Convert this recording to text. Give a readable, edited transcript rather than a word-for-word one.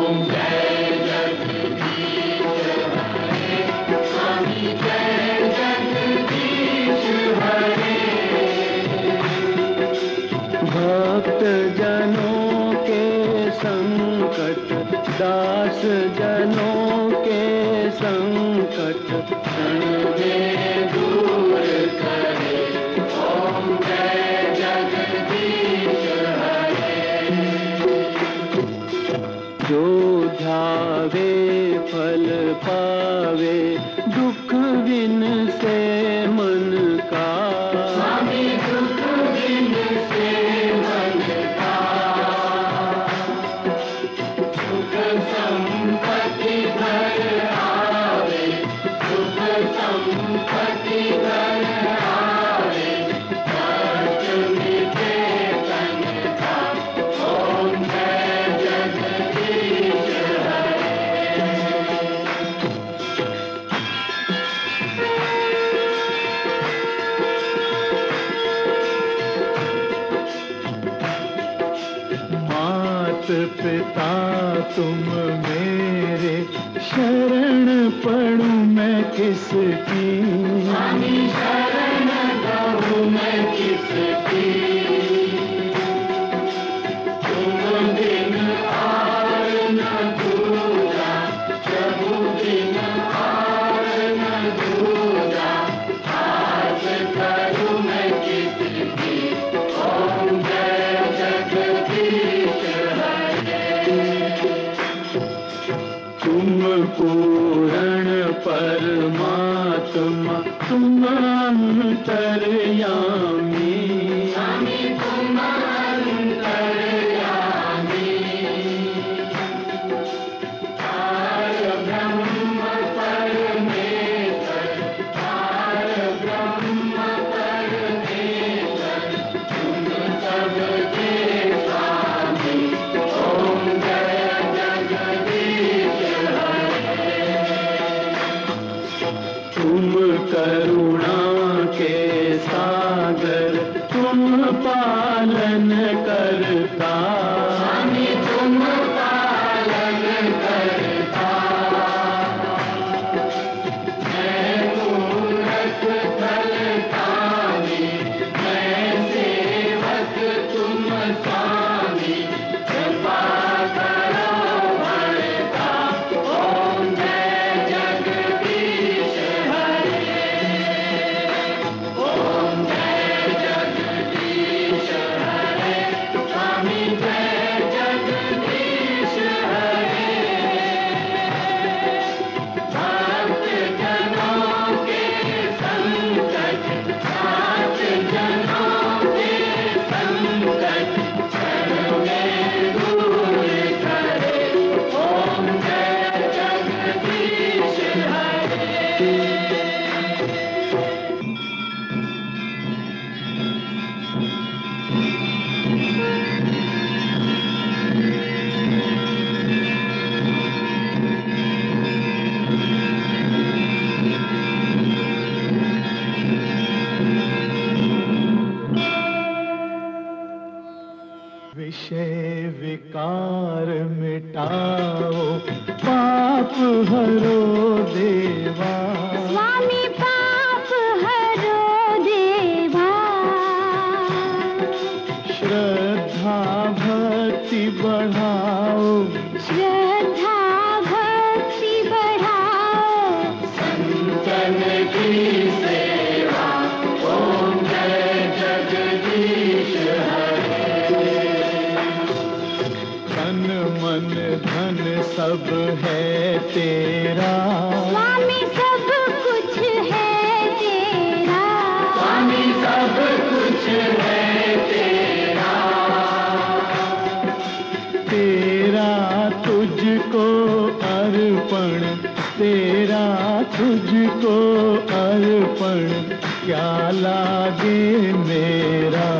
भक्त जनों के संकट, दास जनों के संकट क्षण में दूर करे। ओम जय जगदीश हरे। जो ध्यावे फल पावे, दुख बिन से मन का। स्वामी दुख बिन से मन का। सुख संपत्ति घर आवे, सुख संपत्ति घर आवे, कष्ट मिटे तन का। ओम जय जगदीश हरे। मात पिता तुम मेरे, शरण पढ़ूं मैं किसकी। स्वामी शरण कहूँ मैं किसकी। तुम बिन और न दूजा, प्रभु बिन और न दूजा, आस करूँ मैं किसकी। ओम जय जगदीश हरे। तुम पूर्ण परमात्मा, तुम अंतर्यामी। स्वामी तुम अंतर्यामी। पार ब्रह्म परमेश्वर, पार ब्रह्म परमेश्वर, तुम सबके स्वामी। ओम जय जगदीश हरे। तुम करुणा के सागर, तुम पालन करता। स्वामी तुम पालन करता। मैं मूरख फलदानी, मैं सेवक तुम स्वामी, कृपा करो बरता। ओम जय जगदीश हरे। ओम जय जगदीश हरे। स्वामी जय जगदीश हरे। भक्त जनों के संकट, नाथ जनों के संकट क्षण में दूर करे। ओम जय जगदीश हरे। विषय विकार मिटाओ, पाप हरो देवा। स्वामी पाप हरो देवा। श्रद्धा भक्ति बढ़ाओ, श्रद्धा भक्ति बढ़ाओ, संतन की सेवा। ओम जय जगदीश हरे। तन मन धन सब है तेरा। स्वामी सब कुछ है तेरा। स्वामी सब कुछ है तेरा। तेरा तुझको अर्पण, तेरा तुझको अर्पण, क्या लागे मेरा।